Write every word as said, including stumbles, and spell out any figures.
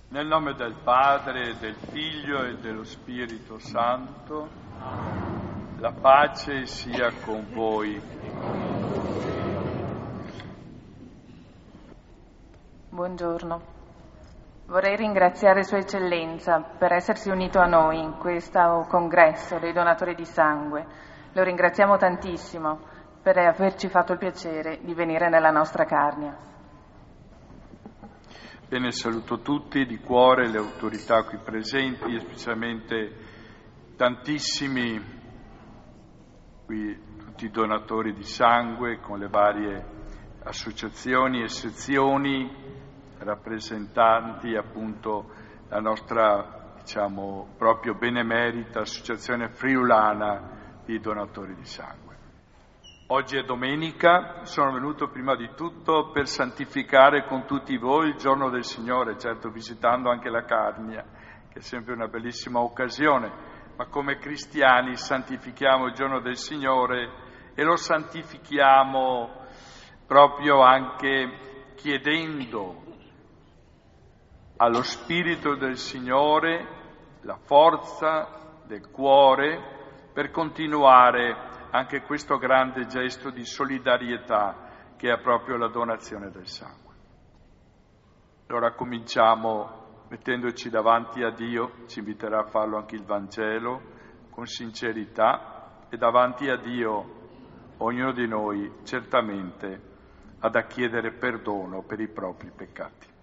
Nel nome del Padre, del Figlio e dello Spirito Santo, la pace sia con voi. Buongiorno. Vorrei ringraziare Sua Eccellenza per essersi unito a noi in questo congresso dei donatori di sangue. Lo ringraziamo tantissimo per averci fatto il piacere di venire nella nostra Carnia. Bene, saluto tutti di cuore, le autorità qui presenti, e specialmente tantissimi, qui tutti i donatori di sangue con le varie associazioni e sezioni, rappresentanti appunto la nostra, diciamo, proprio benemerita Associazione Friulana di Donatori di Sangue. Oggi è domenica, sono venuto prima di tutto per santificare con tutti voi il giorno del Signore, certo visitando anche la Carnia, che è sempre una bellissima occasione, ma come cristiani santifichiamo il giorno del Signore e lo santifichiamo proprio anche chiedendo allo Spirito del Signore la forza del cuore per continuare anche questo grande gesto di solidarietà che è proprio la donazione del sangue. Allora cominciamo mettendoci davanti a Dio, ci inviterà a farlo anche il Vangelo, con sincerità, e davanti a Dio ognuno di noi certamente ha da chiedere perdono per i propri peccati.